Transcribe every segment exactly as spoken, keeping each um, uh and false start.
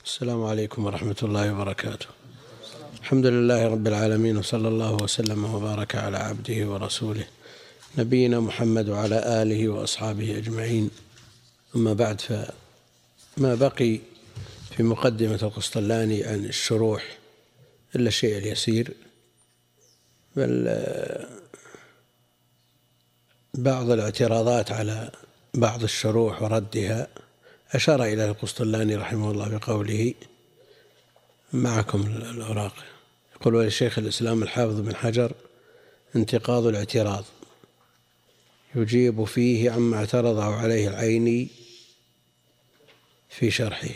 السلام عليكم ورحمة الله وبركاته. الحمد لله رب العالمين، وصلى الله وسلم وبارك على عبده ورسوله نبينا محمد وعلى آله وأصحابه أجمعين. أما بعد، فما بقي في مقدمة القسطلاني عن الشروح إلا الشيء اليسير، بل بعض الاعتراضات على بعض الشروح وردها أشار إلى القسطلاني رحمه الله بقوله: معكم الأوراق، يقول: ولشيخ الإسلام الحافظ بن حجر انتقاض الاعتراض، يجيب فيه عما اعترضه عليه العيني في شرحه.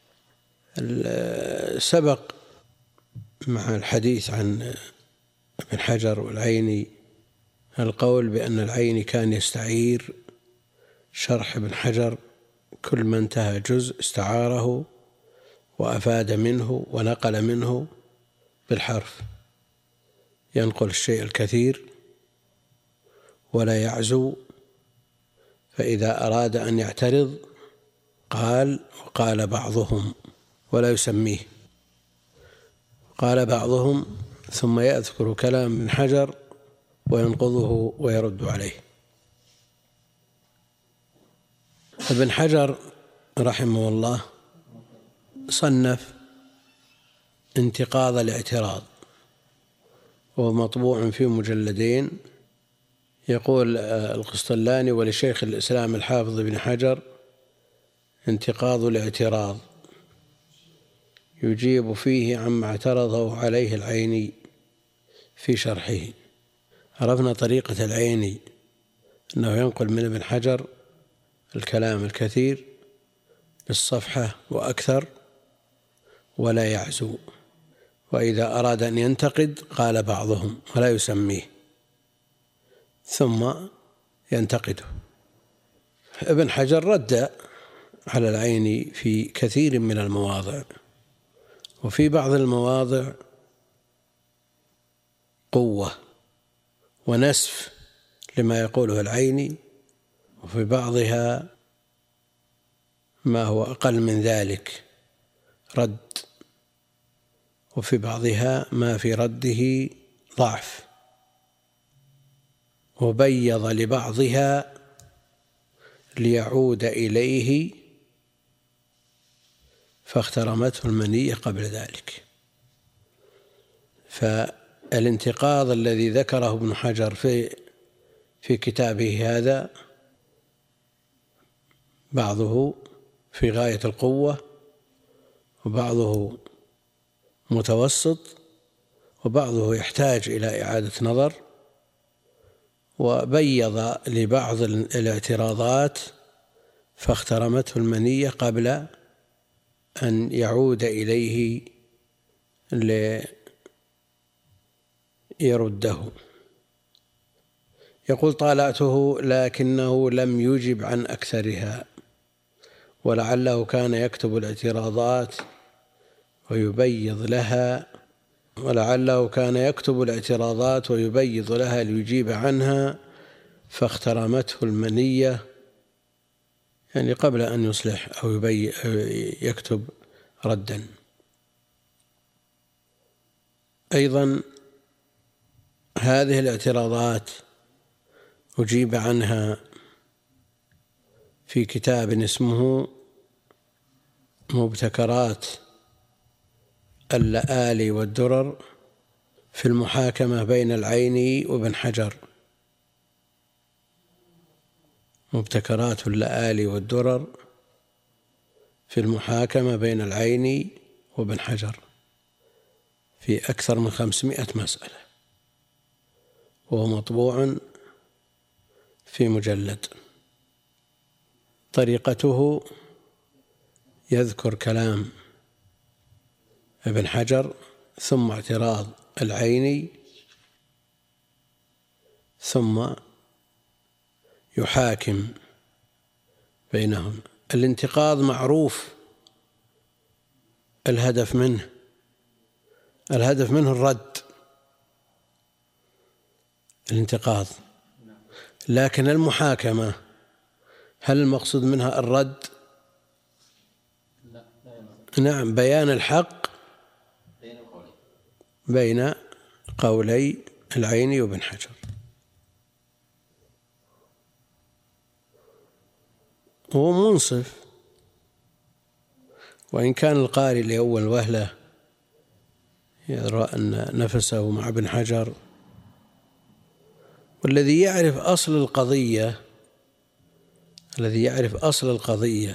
سبق مع الحديث عن ابن حجر والعيني القول بأن العيني كان يستعير شرح ابن حجر، كل ما انتهى جزء استعاره وأفاد منه ونقل منه بالحرف، ينقل الشيء الكثير ولا يعزو، فإذا أراد أن يعترض قال وقال بعضهم ولا يسميه، قال بعضهم ثم يذكر كلام ابن حجر وينقضه ويرد عليه. ابن حجر رحمه الله صنف انتقاض الاعتراض، وهو مطبوع في مجلدين. يقول القسطلاني: ولشيخ الإسلام الحافظ بن حجر انتقاض الاعتراض، يجيب فيه عما اعترضه عليه العيني في شرحه. عرفنا طريقة العيني أنه ينقل من ابن حجر الكلام الكثير بالصفحة وأكثر ولا يعزو، وإذا أراد أن ينتقد قال بعضهم ولا يسميه ثم ينتقده. ابن حجر رد على العيني في كثير من المواضع، وفي بعض المواضع قوة ونسف لما يقوله العيني، وفي بعضها ما هو أقل من ذلك رد، وفي بعضها ما في رده ضعف، وبيض لبعضها ليعود إليه فاخترمته المنية قبل ذلك. فالانتقاض الذي ذكره ابن حجر في في كتابه هذا بعضه في غاية القوة، وبعضه متوسط، وبعضه يحتاج إلى إعادة نظر، وبيض لبعض الاعتراضات فاخترمته المنية قبل أن يعود إليه ليرده. يقول: طالعته لكنه لم يجب عن أكثرها، ولعله كان يكتب الاعتراضات ويبيض لها ولعله كان يكتب الاعتراضات ويبيض لها ليجيب عنها فاخترمته المنية، يعني قبل أن يصلح أو يكتب ردا. أيضا هذه الاعتراضات أجيب عنها في كتاب اسمه مبتكرات اللآلي والدرر في المحاكمة بين العيني وابن حجر. مبتكرات اللآلي والدرر في المحاكمة بين العيني وابن حجر، في أكثر من خمسمائة مسألة، وهو مطبوع في مجلد. طريقته: يذكر كلام ابن حجر ثم اعتراض العيني ثم يحاكم بينهم. الانتقاض معروف الهدف منه الهدف منه الرد، الانتقاض. لكن المحاكمة هل المقصود منها الرد؟ نعم، بيان الحق بين قولي العيني وابن حجر. هو منصف، وإن كان القارئ لأول وهلة يرى أن نفسه مع ابن حجر، والذي يعرف أصل القضية الذي يعرف أصل القضية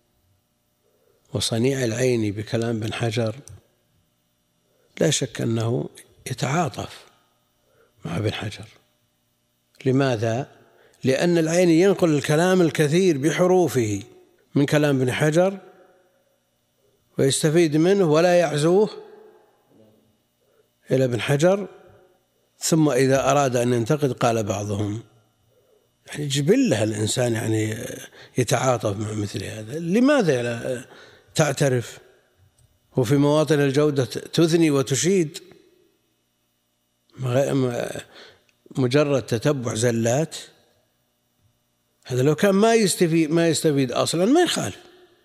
وصنيع العين بكلام ابن حجر لا شك أنه يتعاطف مع ابن حجر. لماذا؟ لأن العين ينقل الكلام الكثير بحروفه من كلام ابن حجر ويستفيد منه ولا يعزوه إلى ابن حجر، ثم إذا أراد أن ينتقد قال بعضهم، يعني جبله الإنسان يعني يتعاطف مع مثل هذا. لماذا لا تعترف؟ وفي مواطن الجودة تثني وتشيد، مجرد تتبع زلات. هذا لو كان ما يستفيد ما يستفيد أصلا ما يخالف،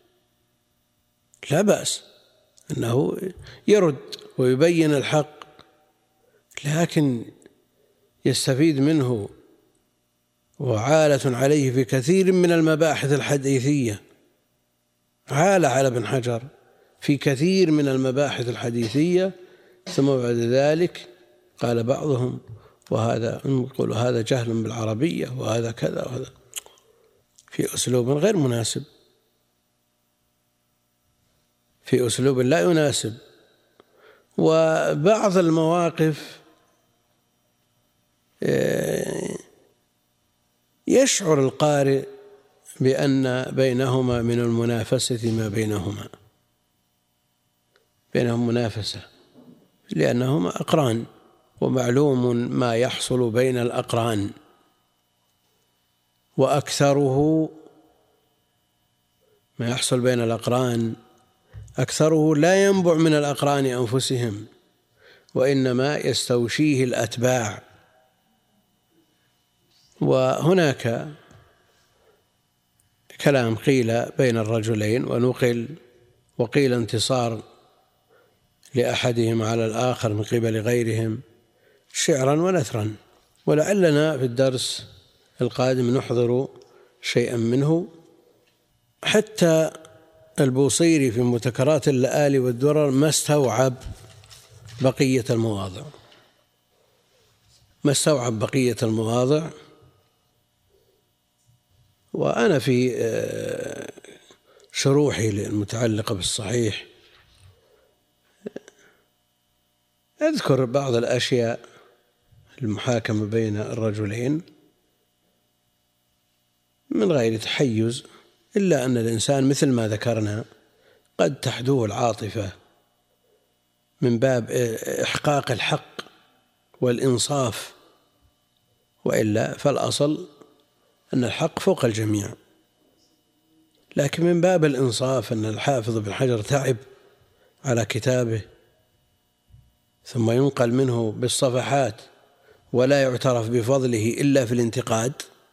لا بأس أنه يرد ويبين الحق، لكن يستفيد منه وعالة عليه في كثير من المباحث الحديثية. عال على ابن حجر في كثير من المباحث الحديثية، ثم بعد ذلك قال بعضهم وهذا يقول هذا جهل بالعربية وهذا كذا وهذا، في أسلوب غير مناسب، في أسلوب لا يناسب. وبعض المواقف يشعر القارئ بأن بينهما من المنافسة ما بينهما بينهم منافسة، لأنهما أقران، ومعلوم ما يحصل بين الأقران، وأكثره ما يحصل بين الأقران أكثره لا ينبع من الأقران أنفسهم، وإنما يستوشيه الأتباع. وهناك كلام قيل بين الرجلين ونقل، وقيل انتصار لأحدهم على الآخر من قبل غيرهم شعرا ونثرا، ولعلنا في الدرس القادم نحضر شيئا منه. حتى البوصيري في متكرات اللآلي والدرر ما استوعب بقية المواضع ما استوعب بقية المواضع وأنا في شروحي المتعلقة بالصحيح أذكر بعض الأشياء المحاكمة بين الرجلين من غير تحيز، إلا أن الإنسان مثل ما ذكرنا قد تحدوه العاطفة من باب إحقاق الحق والإنصاف، وإلا فالأصل أن الحق فوق الجميع. لكن من باب الإنصاف أن الحافظ بن حجر تعب على كتابه ثم ينقل منه بالصفحات ولا يعترف بفضله إلا في الانتقاد،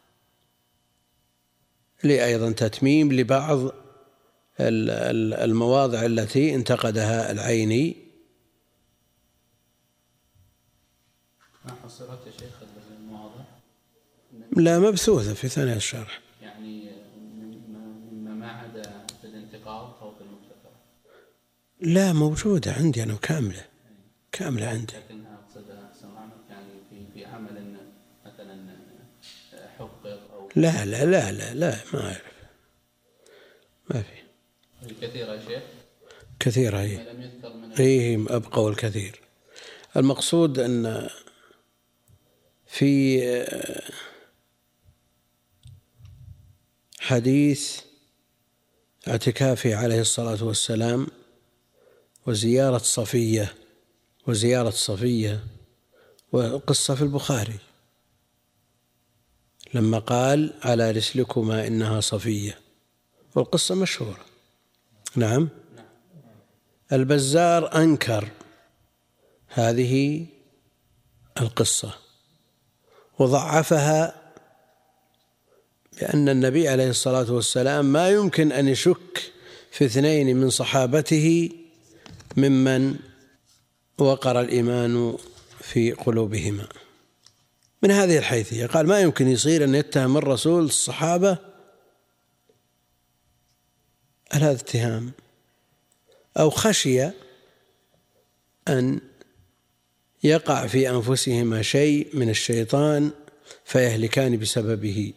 لي أيضا تتميم لبعض المواضع التي انتقدها العيني. ما حصلت يا شيخ المواضع؟ لا، مبثوثة في ثانية الشرح، يعني مما ما عدا في الانتقاد أو في المبتكر. لا، موجودة عندي أنا كاملة كاملة عندي. لكنها أقصدها سمعنا يعني في في عمل مثلا حقق أو لا لا لا لا لا ما أعرف، ما في. كثيرة يا شيخ، كثيرة هي. لم يذكر من إيه أبقى الكثير. المقصود أن في حديث اعتكافه عليه الصلاة والسلام وزيارة صفية وزيارة صفية وقصة في البخاري لما قال على رسلكما إنها صفية، والقصة مشهورة. نعم. البزار أنكر هذه القصة وضعفها بأن النبي عليه الصلاة والسلام ما يمكن أن يشك في اثنين من صحابته ممن وقر الإيمان في قلوبهما. من هذه الحيثية قال ما يمكن يصير أن يتهم الرسول الصحابة هذا اتهام، أو خشي أن يقع في أنفسهما شيء من الشيطان فيهلكان بسببه.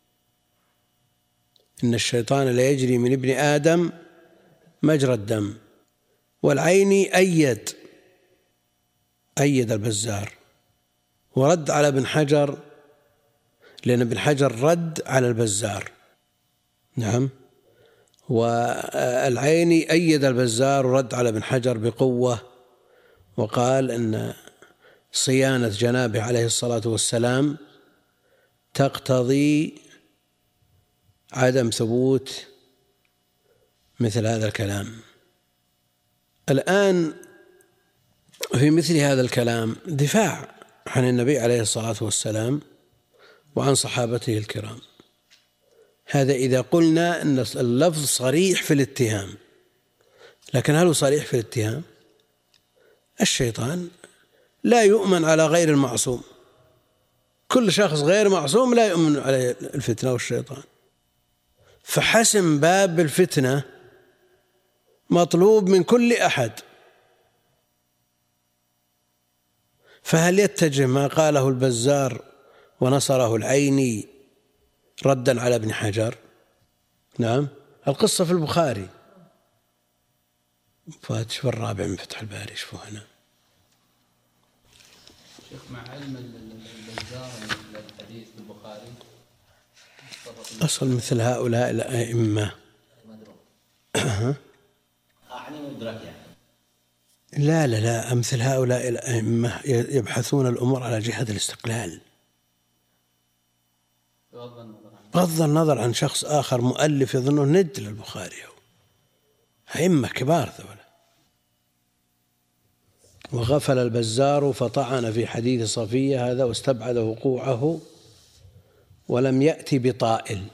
إن الشيطان لا يجري من ابن آدم مجرى الدم. والعيني أيد أيد البزار ورد على ابن حجر، لأن ابن حجر رد على البزار. نعم. والعيني أيد البزار ورد على ابن حجر بقوة، وقال أن صيانة جنابه عليه الصلاة والسلام تقتضي عدم ثبوت مثل هذا الكلام. الآن في مثل هذا الكلام دفاع عن النبي عليه الصلاة والسلام وعن صحابته الكرام. هذا إذا قلنا أن اللفظ صريح في الاتهام، لكن هل هو صريح في الاتهام؟ الشيطان لا يؤمن على غير المعصوم، كل شخص غير معصوم لا يؤمن عليه الفتنة والشيطان، فحسم باب الفتنة مطلوب من كل أحد. فهل يتجه ما قاله البزار ونصره العيني ردا على ابن حجر؟ نعم. القصة في البخاري. فاتش الرابع من فتح الباري شوفوا هنا. شيخ مع علم البزار الحديث في البخاري أصل مثل هؤلاء الأئمة أعني مدرك يعني. لا لا لا أمثل هؤلاء الأئمة يبحثون الأمور على جهة الاستقلال بغض النظر عن شخص آخر مؤلف يظنه ند للبخاري. أئمة كبار ذولا. وغفل البزار فطعن في حديث صفية هذا واستبعد وقوعه ولم يأتي بطائل.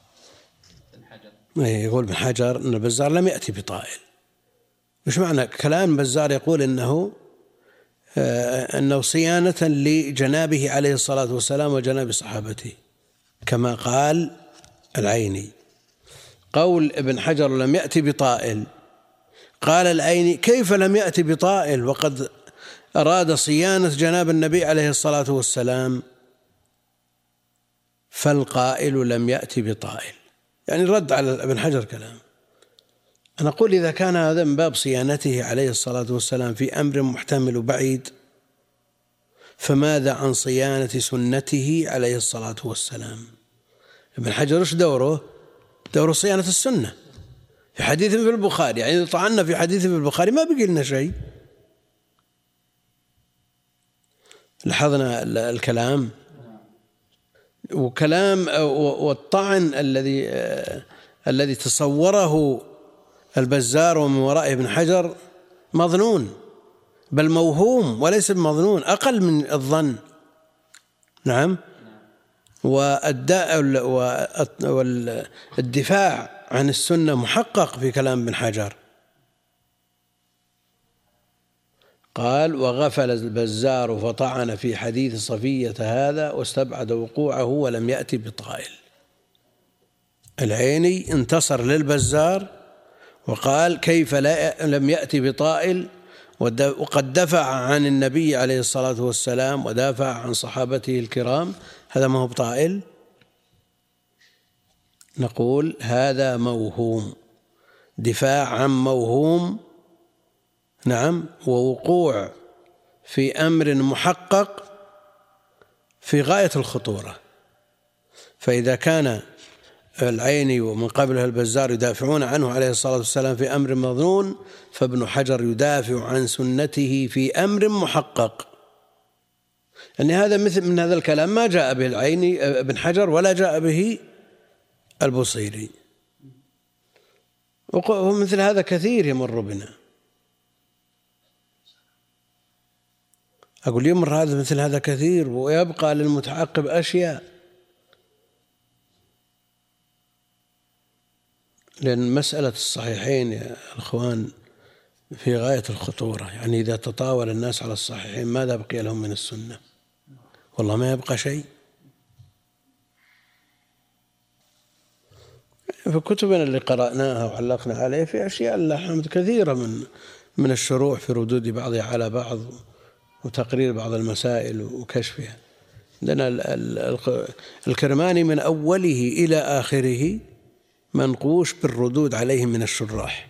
يقول ابن حجر أن البزار لم يأتي بطائل. مش معنى كلام بزار يقول إنه آه أنه صيانة لجنابه عليه الصلاة والسلام وجناب صحابته كما قال العيني. قول ابن حجر لم يأتي بطائل، قال العيني كيف لم يأتي بطائل وقد أراد صيانة جناب النبي عليه الصلاة والسلام؟ فالقائل لم يأتي بطائل، يعني رد على ابن حجر كلام. أنا أقول إذا كان هذا من باب صيانته عليه الصلاة والسلام في أمر محتمل وبعيد، فماذا عن صيانة سنته عليه الصلاة والسلام؟ ابن حجر إيش دوره؟ دوره صيانة السنة. في حديث في البخاري، يعني طعنا في حديث في البخاري ما بقي لنا شيء. لاحظنا الكلام وكلام والطعن الذي الذي تصوره البزار ومن وراء ابن حجر مظنون، بل موهوم وليس بمظنون، أقل من الظن. نعم. والدفاع عن السنة محقق في كلام ابن حجر. قال وغفل البزار فطعن في حديث صفية هذا واستبعد وقوعه ولم يأتي بطائل. العيني انتصر للبزار وقال كيف لا لم يأتي بطائل، وقد دفع عن النبي عليه الصلاة والسلام ودافع عن صحابته الكرام، هذا ما هو بطائل. نقول هذا موهوم، دفاع عن موهوم. نعم. ووقوع في أمر محقق في غاية الخطورة. فإذا كان العيني ومن قبله البزار يدافعون عنه عليه الصلاة والسلام في أمر مظنون، فابن حجر يدافع عن سنته في أمر محقق. يعني هذا مثل من هذا الكلام ما جاء به العيني ابن حجر ولا جاء به البصيري، ومثل هذا كثير يمر بنا. أقول يمر هذا مثل هذا كثير، ويبقى للمتعقب أشياء. لأن مسألة الصحيحين يا أخوان في غاية الخطورة، يعني إذا تطاول الناس على الصحيحين ماذا بقي لهم من السنة؟ والله ما يبقى شيء. في كتبنا اللي قرأناها وعلقنا عليه في أشياء لله الحمد كثيرة من من الشروح في ردود بعضها على بعض وتقرير بعض المسائل وكشفها. عندنا الكرماني من أوله إلى آخره منقوش بالردود عليه من الشراح،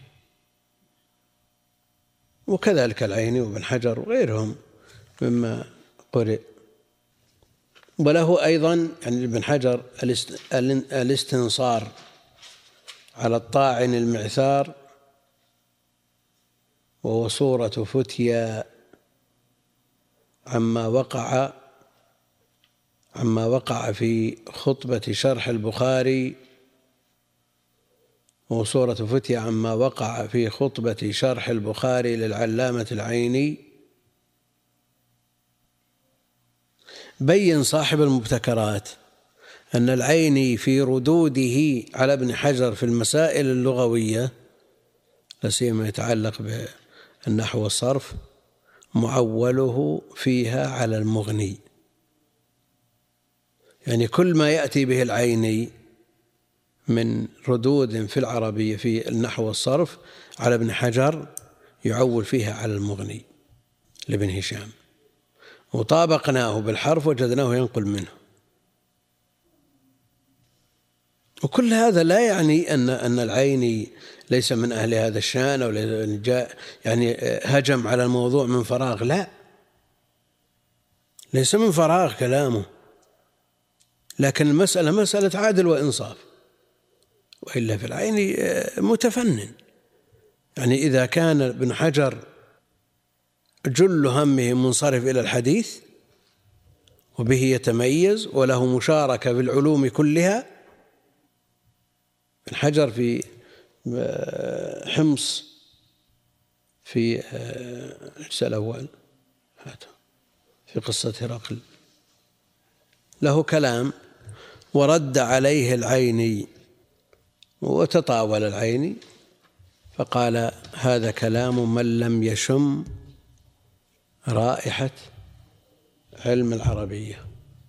وكذلك العيني وابن حجر وغيرهم مما قرئ. وله أيضا يعني ابن حجر الاستنصار على الطاعن المعثار، وهو صورة فتيا عما وقع عما وقع في خطبة شرح البخاري وصورة فتيا عما وقع في خطبة شرح البخاري للعلامة العيني. بين صاحب المبتكرات أن العيني في ردوده على ابن حجر في المسائل اللغوية لا سيما يتعلق بالنحو والصرف معوله فيها على المغني، يعني كل ما يأتي به العيني من ردود في العربية في النحو والصرف على ابن حجر يعول فيها على المغني لابن هشام، وطابقناه بالحرف وجدناه ينقل منه. وكل هذا لا يعني أن أن العيني ليس من أهل هذا الشأن أو جاء يعني هجم على الموضوع من فراغ، لا، ليس من فراغ كلامه، لكن المسألة مسألة عدل وإنصاف. وإلا في العيني متفنن، يعني إذا كان ابن حجر جل همه منصرف إلى الحديث وبه يتميز وله مشاركة في العلوم كلها. ابن حجر في حمص في الجزء الأول في قصة هرقل له كلام ورد عليه العيني وتطاول العيني فقال: هذا كلام من لم يشم رائحة علم العربية،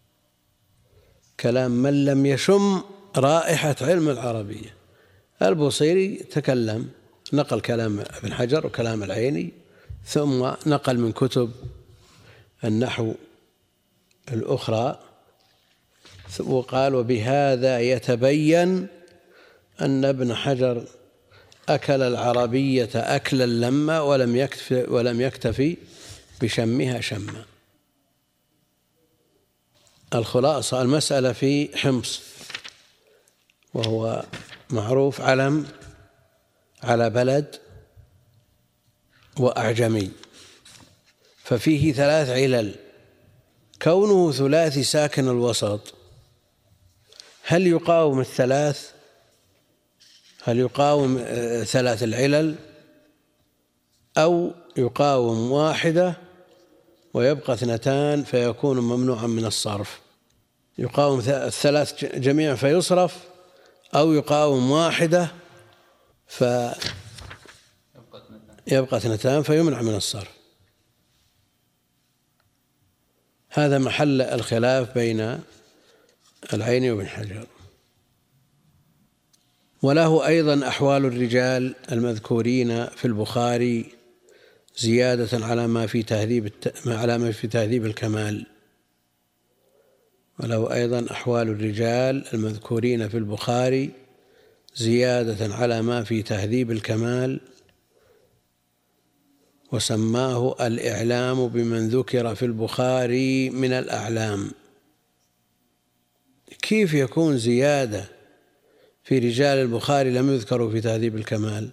كلام من لم يشم رائحة علم العربية. البوصيري تكلم، نقل كلام ابن حجر وكلام العيني، ثم نقل من كتب النحو الأخرى وقال: وبهذا يتبين أن ابن حجر أكل العربية أكلا لما ولم يكتفي, ولم يكتفي بشمها شما. الخلاصة المسألة في حمص، وهو معروف علم على بلد وأعجمي، ففيه ثلاث علل. كونه ثلاثي ساكن الوسط هل يقاوم الثلاث؟ هل يقاوم ثلاث العلل أو يقاوم واحدة ويبقى اثنتان فيكون ممنوعا من الصرف؟ يقاوم الثلاث جميعا فيصرف، أو يقاوم واحدة فيبقى اثنتان فيمنع من الصرف. هذا محل الخلاف بين العيني وابن حجر. وله أيضا أحوال الرجال المذكورين في البخاري زيادة على ما في تهذيب على ما في تهذيب الكمال. وله أيضا أحوال الرجال المذكورين في البخاري زيادة على ما في تهذيب الكمال، وسماه الإعلام بمن ذكر في البخاري من الأعلام. كيف يكون زيادة في رجال البخاري لم يذكروا في تهذيب الكمال؟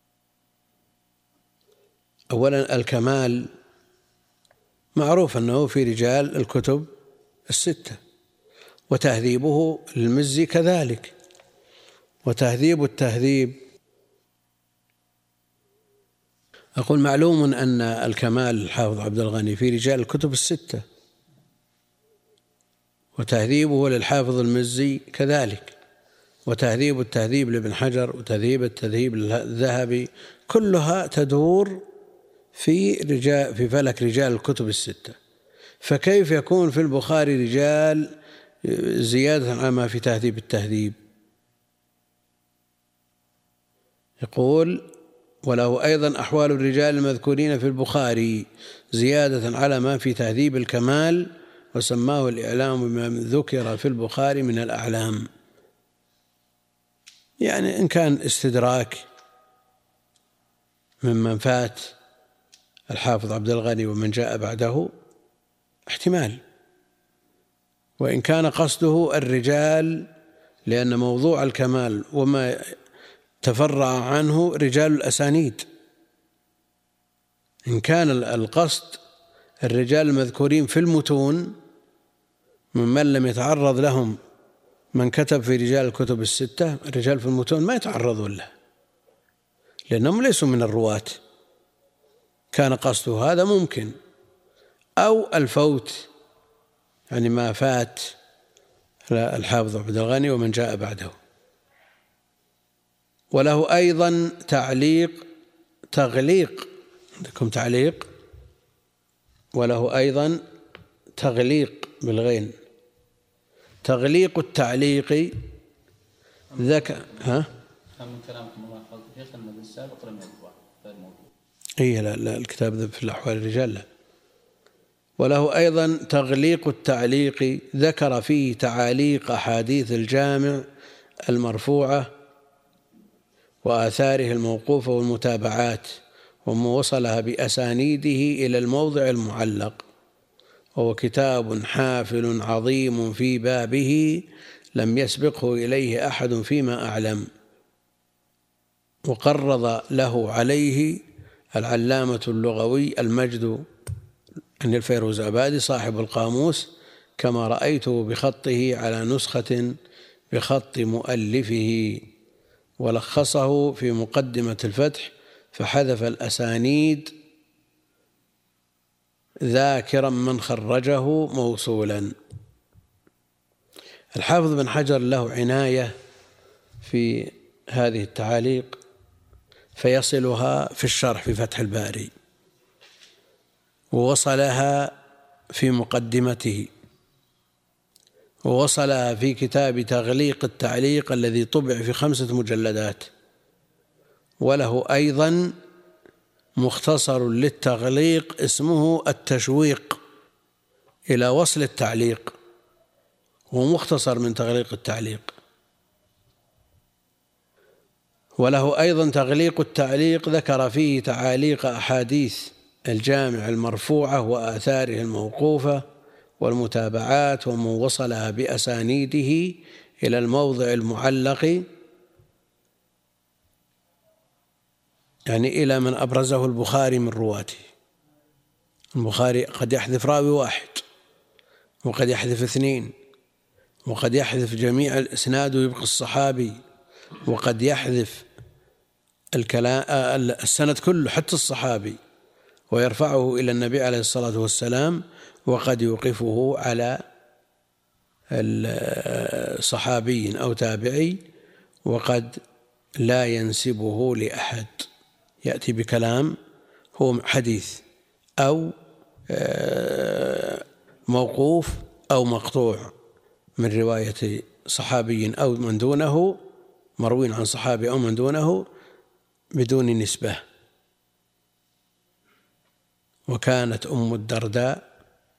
أولا الكمال معروف أنه في رجال الكتب الستة، وتهذيبه للمزي كذلك، وتهذيب التهذيب. أقول معلوم أن الكمال الحافظ عبد الغني في رجال الكتب الستة، وتهذيبه للحافظ المزي كذلك، وتهذيب التهذيب لابن حجر وتهذيب التهذيب للذهبي، كلها تدور في رجال في فلك رجال الكتب الستة. فكيف يكون في البخاري رجال زيادة على ما في تهذيب التهذيب؟ يقول: وله أيضا أحوال الرجال المذكورين في البخاري زيادة على ما في تهذيب الكمال، وسماه الإعلام بما ذكر في البخاري من الأعلام. يعني إن كان استدراك ممن فات الحافظ عبد الغني ومن جاء بعده احتمال، وإن كان قصده الرجال، لأن موضوع الكمال وما تفرع عنه رجال الأسانيد. إن كان القصد الرجال المذكورين في المتون ممن لم يتعرض لهم من كتب في رجال الكتب الستة، الرجال في المتون ما يتعرضون له لأنهم ليسوا من الرواة، كان قصده هذا ممكن، أو الفوت، يعني ما فات الحافظ عبد الغني ومن جاء بعده. وله أيضا تعليق تغليق عندكم تعليق وله أيضا تغليق بالغين، تغليق التعليق ذكر ها من كلامكم الله قال شيخ المجلس السابق لم يطبع غير موجود. إيه لا لا الكتاب ذا في الأحوال الرجال لا. وله أيضا تغليق التعليق ذكر فيه تعاليق أحاديث الجامع المرفوعة وآثاره الموقوفة والمتابعات، وما وصلها بأسانيده إلى الموضع المعلق، وهو كتاب حافل عظيم في بابه لم يسبقه إليه أحد فيما أعلم. وقرض له عليه العلامة اللغوي المجد عن الفيروزآبادي صاحب القاموس، كما رأيته بخطه على نسخة بخط مؤلفه، ولخصه في مقدمة الفتح فحذف الأسانيد ذاكرا من خرجه موصولا. الحافظ بن حجر له عناية في هذه التعاليق فيصلها في الشرح في فتح الباري، ووصلها في مقدمته، ووصلها في كتاب تغليق التعليق الذي طبع في خمسة مجلدات. وله أيضا مختصر للتغليق اسمه التشويق إلى وصل التعليق، هو مختصر من تغليق التعليق. وله أيضا تغليق التعليق ذكر فيه تعاليق أحاديث الجامع المرفوعة وآثاره الموقوفة والمتابعات، ومن وصلها بأسانيده إلى الموضع المعلق، يعني إلى من أبرزه البخاري من رواته. البخاري قد يحذف راوي واحد، وقد يحذف اثنين، وقد يحذف جميع الإسناد ويبقى الصحابي، وقد يحذف الكلام السند كله حتى الصحابي ويرفعه إلى النبي عليه الصلاة والسلام، وقد يوقفه على صحابي أو تابعي، وقد لا ينسبه لأحد، يأتي بكلام هو حديث أو موقوف أو مقطوع من رواية صحابي أو من دونه، مروي عن صحابي أو من دونه بدون نسبة. وكانت أم الدرداء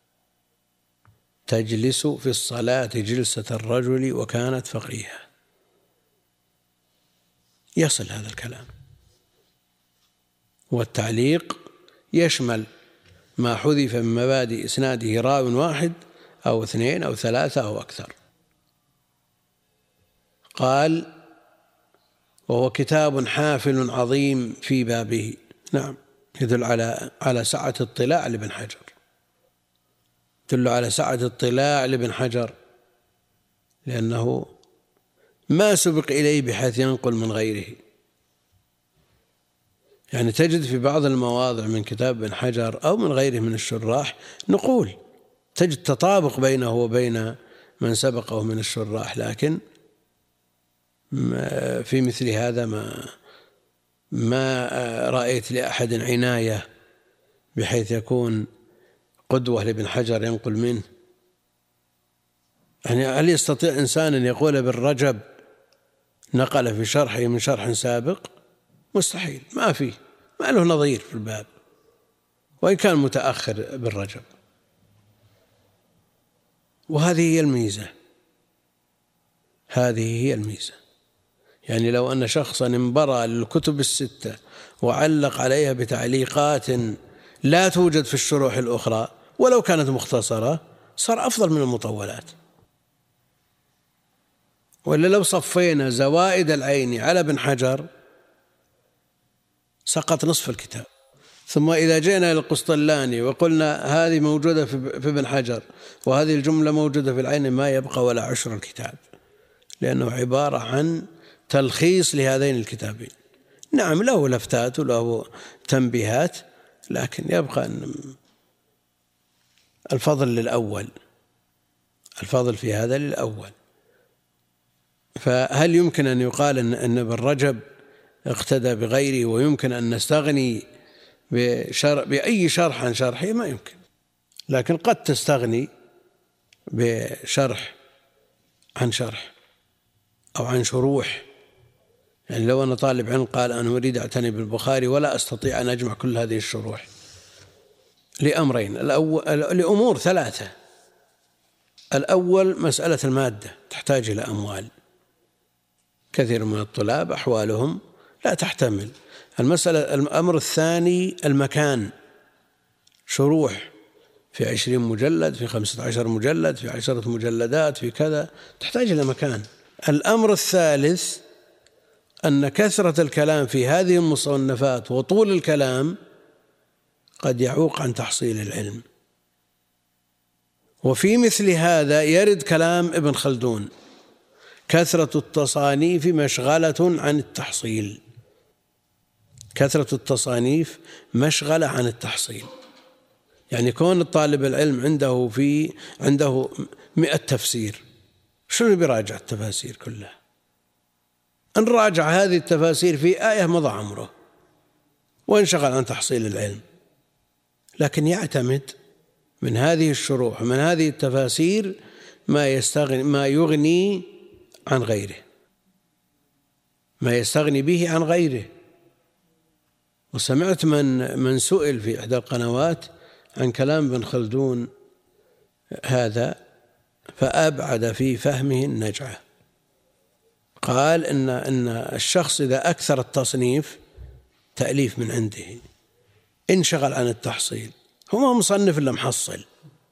تجلس في الصلاة جلسة الرجل وكانت فقيهة. يصل هذا الكلام. والتعليق يشمل ما حذف من مبادئ إسناده راو واحد أو اثنين أو ثلاثة أو أكثر. قال: وهو كتاب حافل عظيم في بابه. نعم، يدل على على سعة اطلاع لابن حجر، يدل على سعة اطلاع لابن حجر، لأنه ما سبق إليه بحيث ينقل من غيره. يعني تجد في بعض المواضع من كتاب ابن حجر أو من غيره من الشراح نقول، تجد تطابق بينه وبين من سبقه من الشراح، لكن في مثل هذا ما ما رأيت لأحد عناية بحيث يكون قدوة لابن حجر ينقل منه. يعني هل يستطيع إنسان أن يقول ابن رجب نقل في شرحه من شرح سابق؟ مستحيل، ما فيه، ما له نظير في الباب، وإن كان متأخر ابن رجب. وهذه هي الميزة، هذه هي الميزة. يعني لو أن شخصا انبرى للكتب الستة وعلق عليها بتعليقات لا توجد في الشروح الأخرى ولو كانت مختصرة صار أفضل من المطولات. ولا لو صفينا زوائد العين على ابن حجر سقط نصف الكتاب. ثم إذا جئنا للقسطلاني وقلنا هذه موجودة في ابن حجر وهذه الجملة موجودة في العين ما يبقى ولا عشر الكتاب، لأنه عبارة عن تلخيص لهذين الكتابين. نعم له لفتات وله تنبيهات، لكن يبقى أن الفضل للأول، الفضل في هذا للأول. فهل يمكن أن يقال أن ابن رجب اقتدى بغيره ويمكن أن نستغني بشرح بأي شرح عن شرحه؟ ما يمكن، لكن قد تستغني بشرح عن شرح أو عن شروح. يعني لو أنا طالب علم قال أنا أريد أعتني بالبخاري ولا أستطيع أن أجمع كل هذه الشروح لأمرين، الأول لأمور ثلاثة. الأول مسألة المادة تحتاج إلى أموال، كثير من الطلاب أحوالهم لا تحتمل. المسألة الأمر الثاني المكان، شروح في عشرين مجلد، في خمسة عشر مجلد، في عشرة مجلدات، في كذا، تحتاج إلى مكان. الأمر الثالث أن كثرة الكلام في هذه المصنفات وطول الكلام قد يعوق عن تحصيل العلم. وفي مثل هذا يرد كلام ابن خلدون: كثرة التصانيف مشغلة عن التحصيل. كثرة التصانيف مشغلة عن التحصيل. يعني كون الطالب العلم عنده في عنده مئة تفسير، شنو بيراجع التفاسير كلها؟ أن راجع هذه التفاسير في آية مضى عمره وانشغل عن تحصيل العلم. لكن يعتمد من هذه الشروح ومن هذه التفاسير ما يستغني ما يغني عن غيره، ما يستغني به عن غيره. وسمعت من من سئل في إحدى القنوات عن كلام ابن خلدون هذا فأبعد في فهمه النجعة. قال إن إن الشخص إذا أكثر التصنيف تأليف من عنده انشغل عن التحصيل، هو ما مصنف إلا محصل.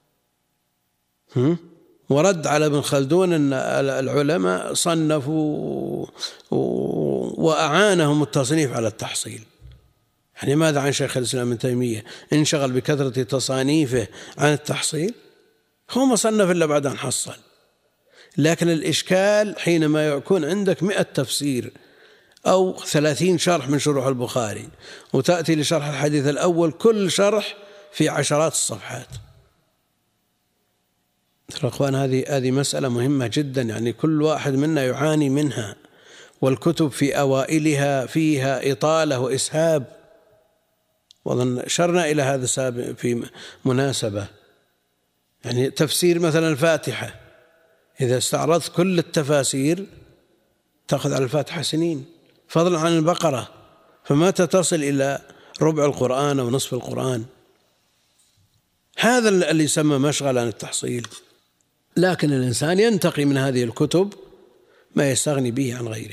ورد على ابن خلدون أن العلماء صنفوا وأعانهم التصنيف على التحصيل. يعني ماذا عن شيخ الإسلام ابن تيمية؟ انشغل بكثرة تصانيفه عن التحصيل، هو ما صنف إلا بعد أن حصل. لكن الإشكال حينما يكون عندك مئة تفسير أو ثلاثين شرح من شروح البخاري وتأتي لشرح الحديث الأول كل شرح في عشرات الصفحات. ترى أخوان هذه هذه مسألة مهمة جدا، يعني كل واحد منا يعاني منها، والكتب في أوائلها فيها إطالة وإسهاب. وأظن شرنا إلى هذا سابق في مناسبة، يعني تفسير مثلا الفاتحة إذا استعرضت كل التفاسير تأخذ على الفاتحة سنين، فضلا عن البقرة، فمتى تصل إلى ربع القرآن أو نصف القرآن. هذا اللي يسمى مشغل عن التحصيل. لكن الإنسان ينتقي من هذه الكتب ما يستغني به عن غيره،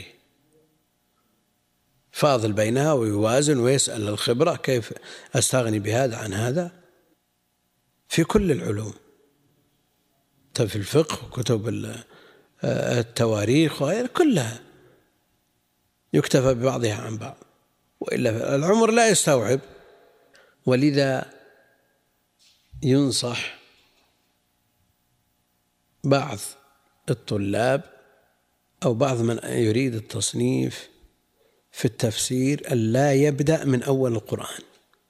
فاضل بينها ويوازن ويسأل الخبرة كيف أستغني بهذا عن هذا في كل العلوم، في الفقه وكتب التواريخ وغيرها كلها يكتفى ببعضها عن بعض، وإلا العمر لا يستوعب. ولذا ينصح بعض الطلاب أو بعض من يريد التصنيف في التفسير أن لا يبدأ من أول القرآن.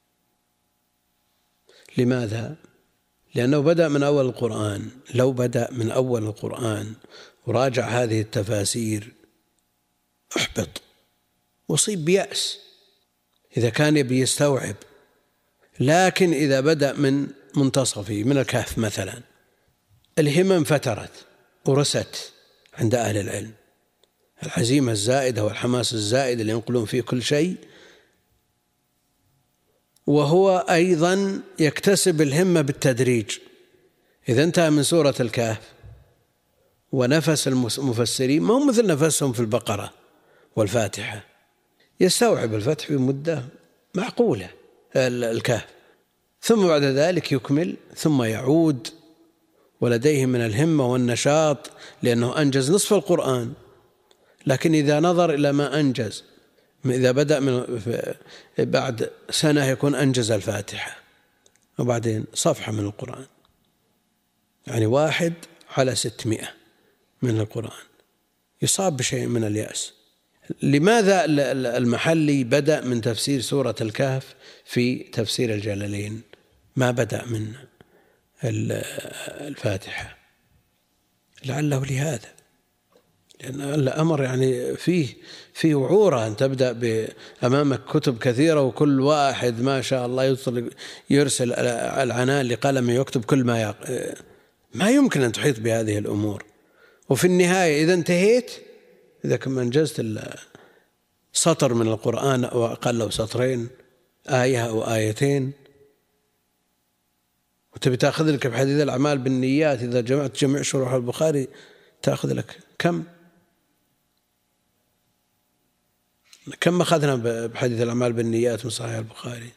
لماذا؟ لأنه بدأ من أول القرآن، لو بدأ من أول القرآن وراجع هذه التفاسير أحبط وصيب بيأس إذا كان يبي يستوعب. لكن إذا بدأ من منتصفه من الكهف مثلا، الهمم فترت ورست عند أهل العلم، العزيمة الزائدة والحماس الزائد اللي ينقلون فيه كل شيء، وهو أيضا يكتسب الهمة بالتدريج. إذا انتهى من سورة الكهف ونفس المفسرين ما هو مثل نفسهم في البقرة والفاتحة، يستوعب الفتح في مدة معقولة الكهف، ثم بعد ذلك يكمل ثم يعود ولديه من الهمة والنشاط لأنه أنجز نصف القرآن. لكن إذا نظر إلى ما أنجز، إذا بدأ من بعد سنة يكون أنجز الفاتحة وبعدين صفحة من القرآن، يعني واحد على ستمائة من القرآن، يصاب بشيء من اليأس. لماذا المحلي بدأ من تفسير سورة الكهف في تفسير الجلالين، ما بدأ من الفاتحة؟ لعله لهذا، لأن الأمر يعني فيه فيه وعورة أن تبدأ أمامك كتب كثيرة وكل واحد ما شاء الله يرسل العنان لقلمه يكتب كل ما يق... ما يمكن أن تحيط بهذه الأمور. وفي النهاية إذا انتهيت، إذا كنت أنجزت سطر من القرآن أو أقل أو سطرين، آية أو آيتين، وتبي تأخذ لك بحديث الأعمال بالنيات، إذا جمعت جميع شروح البخاري تأخذ لك كم كم أخذنا بحديث الأعمال بالنيات من صحيح البخاري؟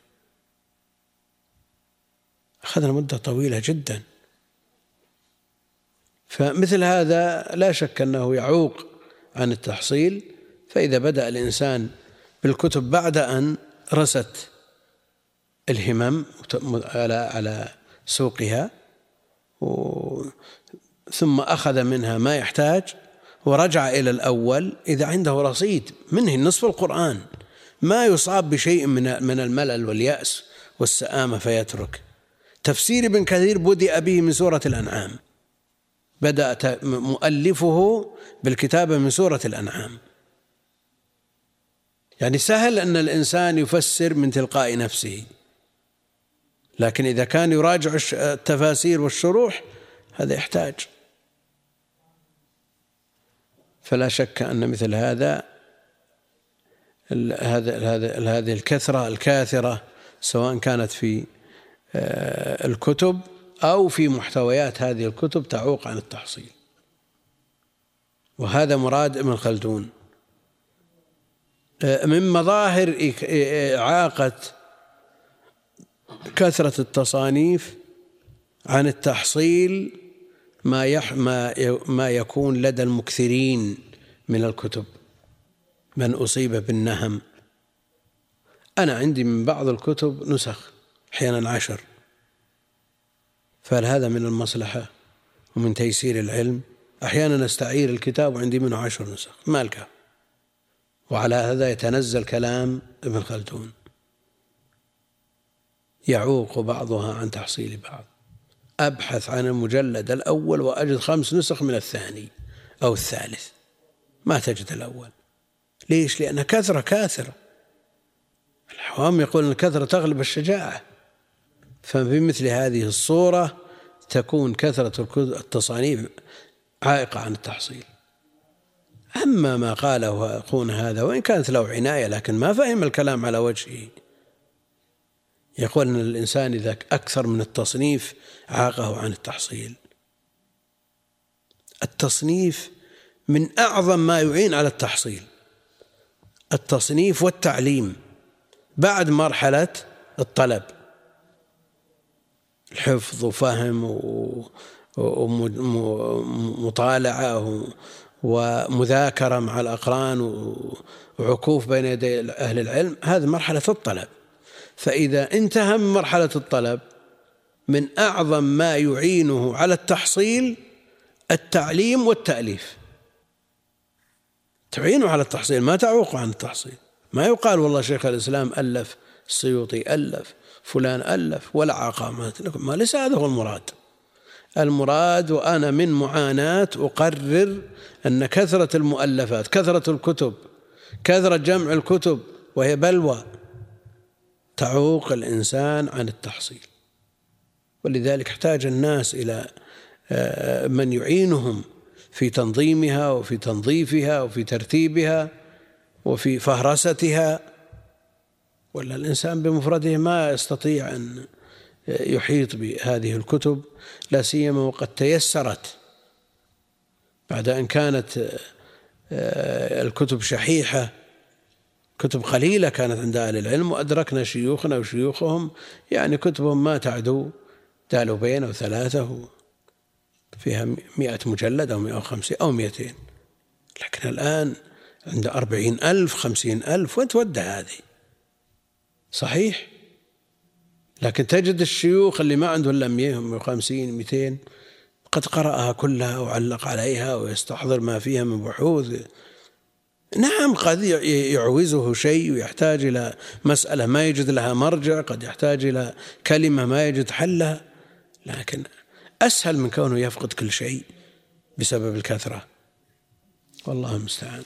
أخذنا مدة طويلة جدا. فمثل هذا لا شك أنه يعوق عن التحصيل. فإذا بدأ الإنسان بالكتب بعد أن رست الهمم على على سوقها ثم أخذ منها ما يحتاج ورجع إلى الأول، إذا عنده رصيد منه نصف القرآن، ما يصاب بشيء من من الملل واليأس والسآمة فيترك. تفسير ابن كثير بدأ به من سورة الأنعام، بدأ مؤلفه بالكتابة من سورة الأنعام. يعني سهل أن الإنسان يفسر من تلقاء نفسه، لكن إذا كان يراجع التفاسير والشروح هذا يحتاج. فلا شك أن مثل هذا هذه الكثرة الكاثرة سواء كانت في الكتب أو في محتويات هذه الكتب تعوق عن التحصيل. وهذا مراد ابن خلدون. من مظاهر إعاقة كثرة التصانيف عن التحصيل ما يح ما ما يكون لدى المكثرين من الكتب، من أصيب بالنهم. أنا عندي من بعض الكتب نسخ أحيانا عشر، فهذا من المصلحة ومن تيسير العلم. أحيانا أستعير الكتاب وعندي منه عشر نسخ ما ألقاه. وعلى هذا يتنزل كلام ابن خلدون، يعوق بعضها عن تحصيل بعض. أبحث عن المجلد الأول وأجد خمس نسخ من الثاني أو الثالث، ما تجد الأول. ليش؟ لأن كثرة كاثرة. الحوام يقول أن الكثرة تغلب الشجاعة. ففي مثل هذه الصورة تكون كثرة التصانيف عائقة عن التحصيل. أما ما قاله أخونا هذا وإن كانت له عناية لكن ما فهم الكلام على وجهه، يقول أن الإنسان إذا أكثر من التصنيف عاقه عن التحصيل. التصنيف من أعظم ما يعين على التحصيل، التصنيف والتعليم بعد مرحلة الطلب، الحفظ وفهم ومطالعة ومذاكرة مع الأقران وعكوف بين يدي أهل العلم، هذه مرحلة الطلب. فإذا انتهى من مرحلة الطلب من أعظم ما يعينه على التحصيل التعليم والتأليف. تعينه على التحصيل، ما تعوق عن التحصيل. ما يقال والله شيخ الإسلام ألف، السيوطي ألف، فلان ألف، ولا عقامات، ما ليس هذا هو المراد. المراد وأنا من معاناة أقرر أن كثرة المؤلفات، كثرة الكتب كثرة جمع الكتب وهي بلوى تعوق الإنسان عن التحصيل، ولذلك احتاج الناس إلى من يعينهم في تنظيمها وفي تنظيفها وفي ترتيبها وفي فهرستها، ولا الإنسان بمفرده ما يستطيع أن يحيط بهذه الكتب، لا سيما وقد تيسرت بعد أن كانت الكتب شحيحة، كتب قليلة كانت عند أهل العلم، وأدركنا شيوخنا وشيوخهم يعني كتبهم ما تعدو دالوبين أو ثلاثة فيها مئة مجلد أو مئة وخمسين أو مئتين، لكن الآن عند أربعين ألف خمسين ألف وين تودى هذه؟ صحيح، لكن تجد الشيوخ اللي ما عنده إلا مئة وخمسين مئتين قد قرأها كلها وعلق عليها ويستحضر ما فيها من بحوث. نعم قد يعوزه شيء ويحتاج إلى مسألة ما يجد لها مرجع، قد يحتاج إلى كلمة ما يجد حلها، لكن أسهل من كونه يفقد كل شيء بسبب الكثرة، والله المستعان.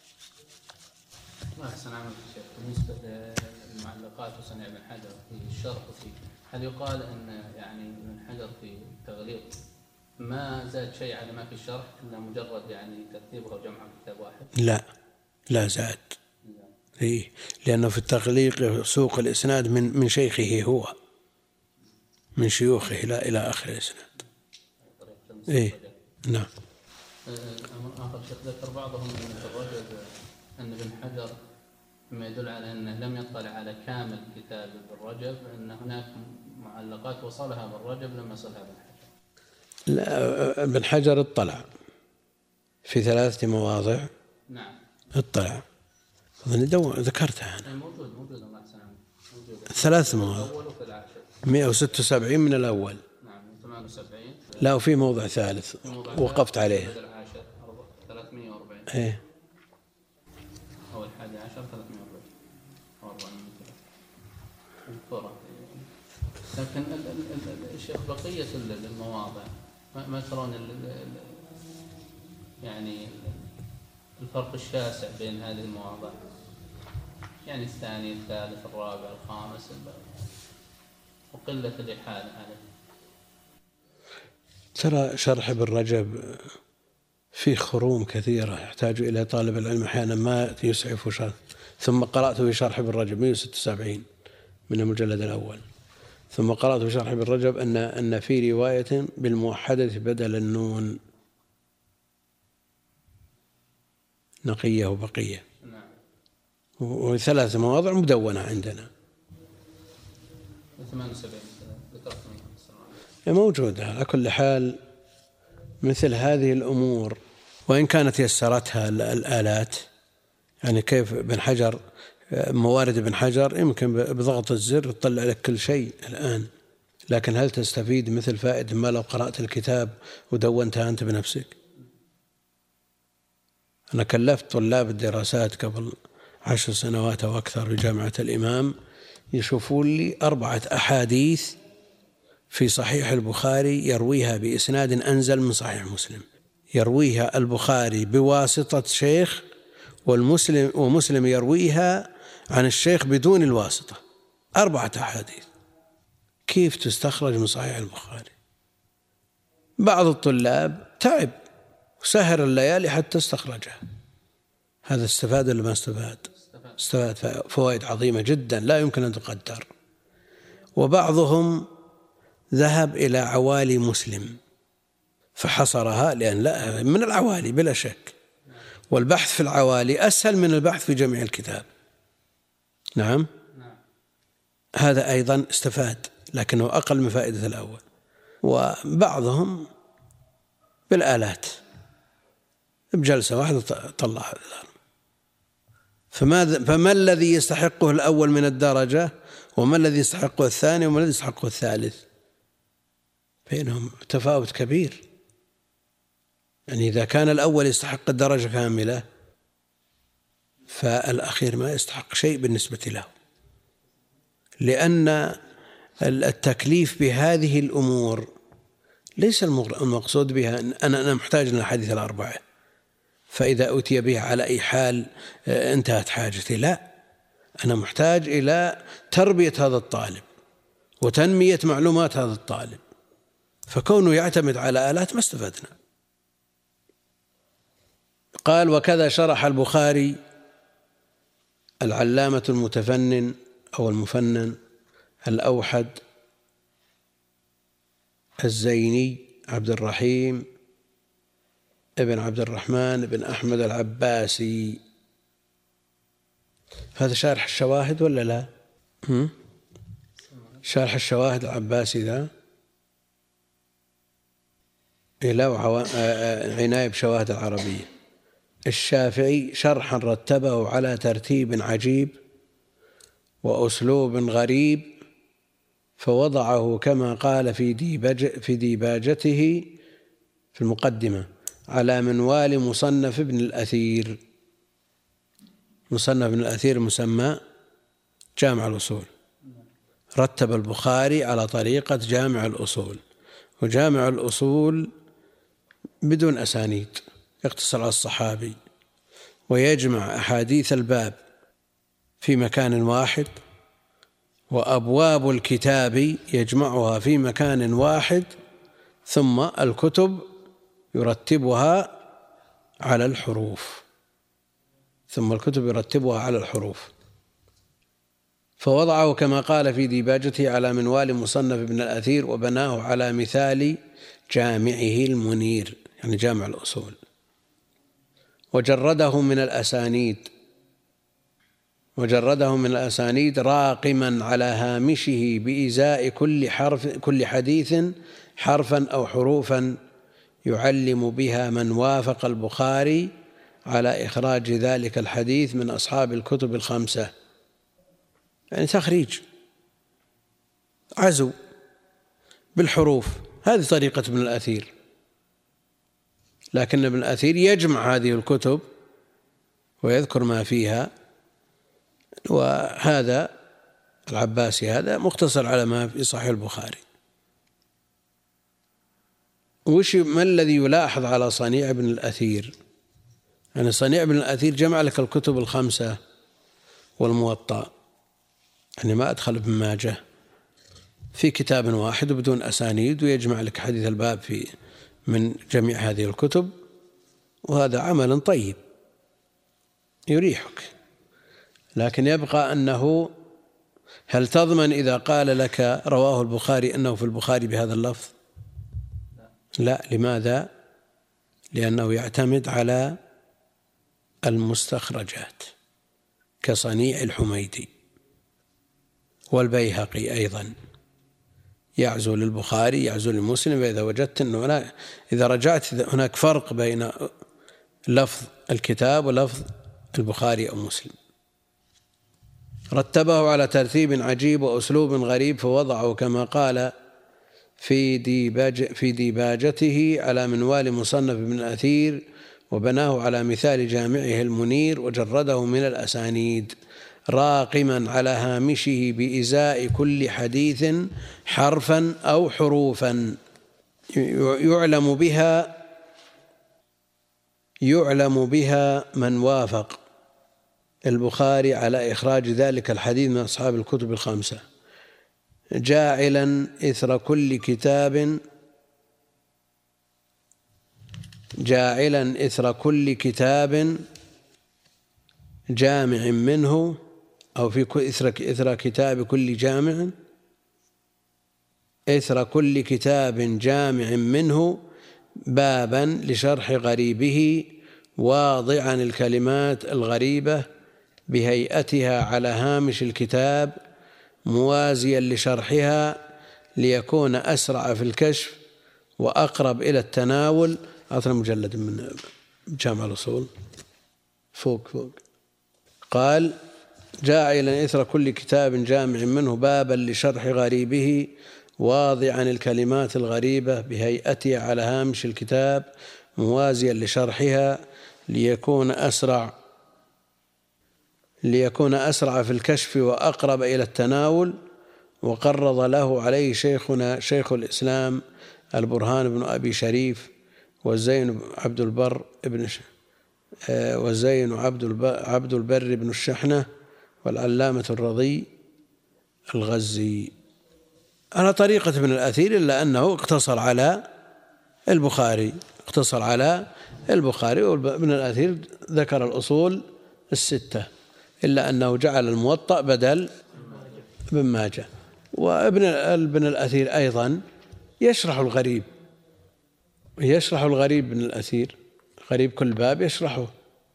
أحسن عمل الشيخ. بالنسبة للمعلقات وصنع ابن حجر في الشرح فيه، هل يقال أن يعني ابن حجر في التغليق ما زاد شيء على ما في الشرح إلا مجرد يعني ترتيبه وجمعه في كتاب واحد؟ لا لا زاد، إيه، لأنه في التغليق سوق الإسناد من من شيخه هو، من شيوخه لا إلى آخر الإسناد. إيه نعم. أمر آخر شيخ، ذكر بعضهم أن في الرجب أن ابن حجر مما يدل على أنه لم يطلع على كامل كتاب ابن رجب، أن هناك معلقات وصلها ابن رجب لم يصلها ابن حجر. لا، ابن حجر اطلع في ثلاثة مواضع. نعم اطلع، أظن ذكرتها أنا. موجود موجود الله يحسن موجود. ثلاث مواضع، الأول وفي العاشر. مئة وستة وسبعين من الأول. نعم ثمانية وسبعين. لا، وفي موضع ثالث وقفت عليه. العاشر ثلاثمئة وأربعين. إيه. أو الحادي عشر ثلاثمئة وأربعين أو أربعين الكرة. لكن الشيخ بقية المواضع ما ترون يعني الفرق الشاسع بين هذه المواضع، يعني الثاني الثالث الرابع الخامس وقلة الإحالة عليه. ترى شرح ابن رجب فيه خروم كثيرة يحتاج إلى طالب العلم أحيانا ما يسعف شرح. ثم قرأت في شرح ابن رجب مئة وستة وسبعين من المجلد الأول، ثم قرأت في شرح ابن رجب أن أن في رواية بالموحدة بدل النون نقية وبقية. نعم. وثلاث مواضع مدونة عندنا. ثمانية وسبعين ذكرت موجودة. على كل حال مثل هذه الأمور وإن كانت يسرتها الآلات، يعني كيف ابن حجر موارد ابن حجر يمكن بضغط الزر تطلع لك كل شيء الآن، لكن هل تستفيد مثل فائدة ما لو قرأت الكتاب ودونتها أنت بنفسك؟ أنا كلفت طلاب الدراسات قبل عشر سنوات أو أكثر بجامعة الإمام يشوفون لي أربعة أحاديث في صحيح البخاري يرويها بإسناد أنزل من صحيح مسلم، يرويها البخاري بواسطة شيخ والمسلم ومسلم يرويها عن الشيخ بدون الواسطة، أربعة أحاديث كيف تستخرج من صحيح البخاري؟ بعض الطلاب تعب وسهر الليالي حتى استخرجها. هذا استفاد ولا ما استفاد؟ استفاد فوائد عظيمة جدا لا يمكن أن تقدر. وبعضهم ذهب إلى عوالي مسلم فحصرها، لأن لا من العوالي بلا شك، والبحث في العوالي أسهل من البحث في جميع الكتاب. نعم. هذا أيضا استفاد لكنه أقل من فائدة الأول. وبعضهم بالآلات بجلسة واحدة طلع هذا. فماذا فما الذي يستحقه الأول من الدرجة وما الذي يستحقه الثاني وما الذي يستحقه الثالث؟ بينهم تفاوت كبير. يعني إذا كان الأول يستحق الدرجة كاملة فالأخير ما يستحق شيء بالنسبة له، لأن التكليف بهذه الأمور ليس المقصود بها أن أنا محتاج للحديث الأربعة، فإذا أتي به على أي حال انتهت حاجتي. لا، أنا محتاج إلى تربية هذا الطالب وتنمية معلومات هذا الطالب، فكونه يعتمد على آلات ما استفدنا. قال: وكذا شرح البخاري العلامة المتفنن أو المفنن الأوحد الزيني عبد الرحيم ابن عبد الرحمن بن أحمد العباسي. هذا شارح الشواهد ولا لا؟ هم؟ شارح الشواهد العباسي ذا إلى عناية بشواهد العربية. الشافعي شرحا رتبه على ترتيب عجيب وأسلوب غريب، فوضعه كما قال في ديباج في ديباجته في المقدمة على منوال مصنف ابن الأثير. مصنف ابن الأثير مسمى جامع الأصول. رتب البخاري على طريقة جامع الأصول، وجامع الأصول بدون أسانيد، يقتصر على الصحابي، ويجمع أحاديث الباب في مكان واحد، وأبواب الكتاب يجمعها في مكان واحد، ثم الكتب يرتبها على الحروف ثم الكتب يرتبها على الحروف فوضعه كما قال في ديباجته على منوال مصنف ابن الأثير، وبناه على مثال جامعه المنير، يعني جامع الأصول، وجرده من الأسانيد وجرده من الأسانيد راقما على هامشه بإزاء كل حرف كل حديث حرفا أو حروفا يعلم بها من وافق البخاري على إخراج ذلك الحديث من أصحاب الكتب الخمسة. يعني تخريج عزو بالحروف، هذه طريقة ابن الأثير. لكن ابن الأثير يجمع هذه الكتب ويذكر ما فيها، وهذا العباسي هذا مختصر على ما في صحيح البخاري. وش ما الذي يلاحظ على صنيع ابن الأثير؟ يعني صنيع ابن الأثير جمع لك الكتب الخمسة والموطأ، يعني ما أدخل ابن ماجه في كتاب واحد وبدون أسانيد، ويجمع لك حديث الباب في من جميع هذه الكتب، وهذا عمل طيب يريحك. لكن يبقى أنه هل تضمن إذا قال لك رواه البخاري أنه في البخاري بهذا اللفظ؟ لا. لماذا؟ لأنه يعتمد على المستخرجات كصنيع الحميدي والبيهقي أيضا، يعزو للبخاري يعزو للمسلم. فإذا وجدت أنه هناك إذا رجعت هناك فرق بين لفظ الكتاب ولفظ البخاري أو مسلم. رتبه على ترتيب عجيب وأسلوب غريب، فوضعه كما قال في ديباج في ديباجته على منوال مصنف ابن الأثير، وبناه على مثال جامعه المنير، وجرده من الأسانيد راقما على هامشه بإزاء كل حديث حرفا أو حروفا يعلم بها يعلم بها من وافق البخاري على إخراج ذلك الحديث من أصحاب الكتب الخمسة، جاعلا إثر كل كتاب جاعلا إثر كل كتاب جامع منه، أو في إثر إثر كتاب كل جامع إثر كل كتاب جامع منه بابا لشرح غريبه، واضعا الكلمات الغريبة بهيئتها على هامش الكتاب موازيا لشرحها، ليكون أسرع في الكشف وأقرب إلى التناول. أعطنا مجلد من جامع الأصول فوق فوق. قال: جاعلا إثر كل كتاب جامع منه بابا لشرح غريبه، واضعا الكلمات الغريبة بهيئتها على هامش الكتاب موازيا لشرحها، ليكون أسرع ليكون أسرع في الكشف وأقرب إلى التناول. وقرض له عليه شيخنا شيخ الإسلام البرهان بن أبي شريف والزين عبد البر ابن وزين عبد البر بن الشحنة والعلامة الرضي الغزي على طريقة ابن الأثير، إلا أنه اقتصر على البخاري اقتصر على البخاري وابن الأثير ذكر الأصول الستة، إلا أنه جعل الموطأ بدل ابن ماجه. وابن ابن الأثير أيضا يشرح الغريب يشرح الغريب ابن الأثير، غريب كل باب يشرحه،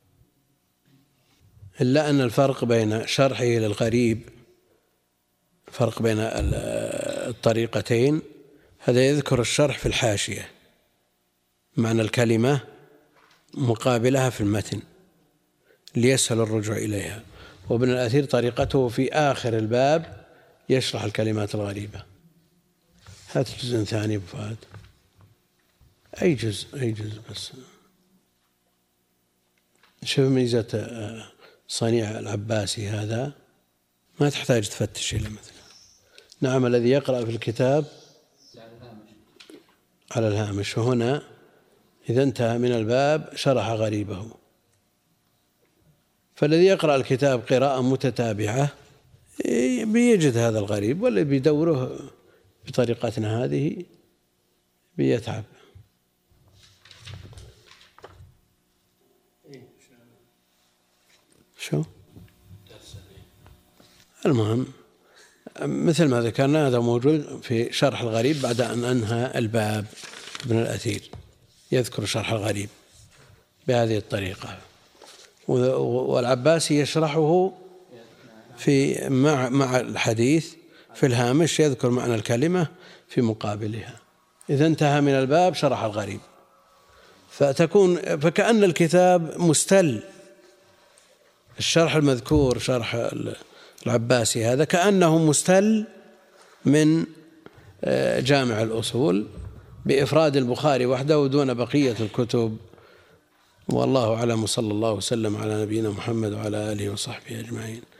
إلا أن الفرق بين شرحه للغريب فرق بين الطريقتين، هذا يذكر الشرح في الحاشية معنى الكلمة مقابلها في المتن ليسهل الرجوع إليها، وابن الأثير طريقته في آخر الباب يشرح الكلمات الغريبة. هات جزء ثاني أبو فهد، أي جزء أي جزء بس. شوف ميزة صنيع العباسي هذا ما تحتاج تفتش إلى مثله. نعم، الذي يقرأ في الكتاب على الهامش، وهنا إذا انتهى من الباب شرح غريبه. فالذي يقرأ الكتاب قراءة متتابعة بيجد هذا الغريب، والذي بيدوره بطريقتنا هذه بيتعب. شو المهم مثل ما ذكرنا هذا موجود في شرح الغريب بعد أن أنهى الباب. ابن الأثير يذكر شرح الغريب بهذه الطريقة، والعباسي يشرحه في مع مع الحديث في الهامش، يذكر معنى الكلمة في مقابلها. إذا انتهى من الباب شرح الغريب، فتكون فكأن الكتاب مستل. الشرح المذكور شرح العباسي هذا كأنه مستل من جامع الأصول بإفراد البخاري وحده ودون بقية الكتب. والله أعلم، صلى الله وسلم على نبينا محمد وعلى آله وصحبه أجمعين.